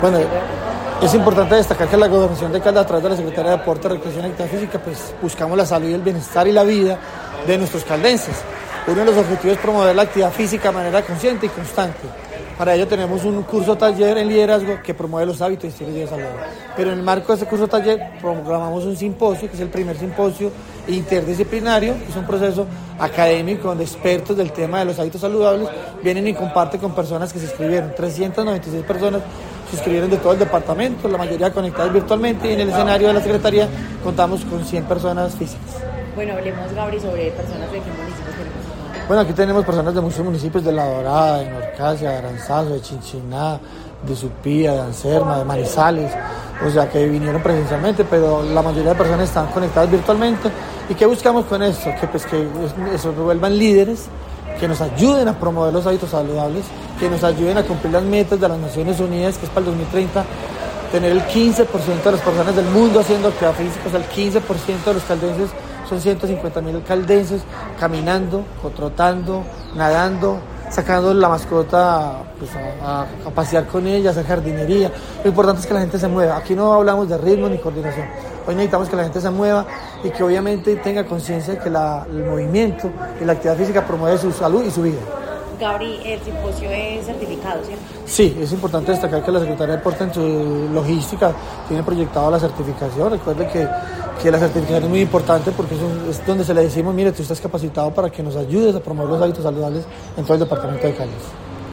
Bueno, es importante destacar que la Gobernación de Caldas, a través de la Secretaría de Deporte, Recreación y Actividad Física, pues buscamos la salud y el bienestar y la vida de nuestros caldenses. Uno de los objetivos es promover la actividad física de manera consciente y constante. Para ello tenemos un curso taller en liderazgo que promueve los hábitos y estilos de vida saludables. Pero en el marco de este curso taller programamos un simposio, que es el primer simposio interdisciplinario, que es un proceso académico donde expertos del tema de los hábitos saludables vienen y comparten con personas que se inscribieron. 396 personas se inscribieron de todo el departamento, la mayoría conectadas virtualmente, y en el escenario de la Secretaría contamos con 100 personas físicas. Bueno, hablemos, Gabri, sobre personas de qué municipios tenemos. Bueno, aquí tenemos personas de muchos municipios, de La Dorada, de Norcasia, de Aranzazo, de Chinchiná, de Supía, de Anserma, de Manizales, o sea que vinieron presencialmente, pero la mayoría de personas están conectadas virtualmente. ¿Y qué buscamos con esto? Que se vuelvan líderes, que nos ayuden a promover los hábitos saludables, que nos ayuden a cumplir las metas de las Naciones Unidas, que es para el 2030, tener el 15% de las personas del mundo haciendo actividad física, o sea, el 15% de los caldenses. Son 150.000 caldenses caminando, trotando, nadando, sacando la mascota pues, a pasear con ella, a hacer jardinería. Lo importante es que la gente se mueva. Aquí no hablamos de ritmo ni coordinación. Hoy necesitamos que la gente se mueva y que obviamente tenga conciencia de que el movimiento y la actividad física promueve su salud y su vida. Gabri, el simposio es certificado, ¿cierto? Sí, es importante destacar que la Secretaría de Deporte en su logística tiene proyectado la certificación. Recuerde que la certificación es muy importante porque es donde se le decimos, mire, tú estás capacitado para que nos ayudes a promover los hábitos saludables en todo el departamento de Caldas.